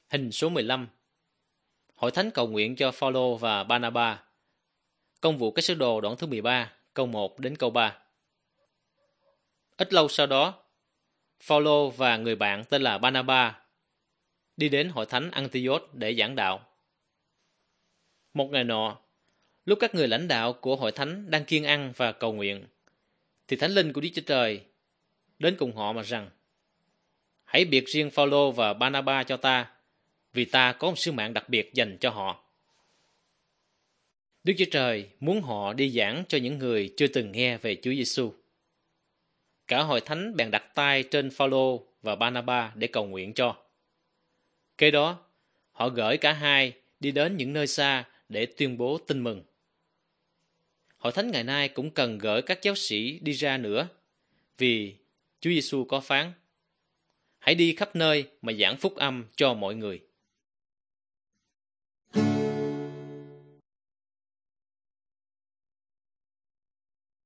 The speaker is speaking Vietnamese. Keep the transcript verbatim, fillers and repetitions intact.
Hình số mười lăm. Hội thánh cầu nguyện cho Phaolô và Barnaba. Công vụ các sứ đồ đoạn thứ mười ba, câu một đến câu ba. Ít lâu sau đó, Phaolô và người bạn tên là Barnaba đi đến hội thánh Antioch để giảng đạo. Một ngày nọ, lúc các người lãnh đạo của hội thánh đang kiêng ăn và cầu nguyện, thì Thánh Linh của Đức Chúa Trời đến cùng họ mà rằng: hãy biệt riêng Phaolô và Barnaba cho ta, vì ta có một sứ mạng đặc biệt dành cho họ. Đức Chúa Trời muốn họ đi giảng cho những người chưa từng nghe về Chúa Giêsu. Cả hội thánh bèn đặt tay trên Phaolô và Barnaba để cầu nguyện cho. Kế đó, họ gửi cả hai đi đến những nơi xa để tuyên bố tin mừng. Hội thánh ngày nay cũng cần gửi các giáo sĩ đi ra nữa, vì Chúa Giêsu có phán: hãy đi khắp nơi mà giảng phúc âm cho mọi người.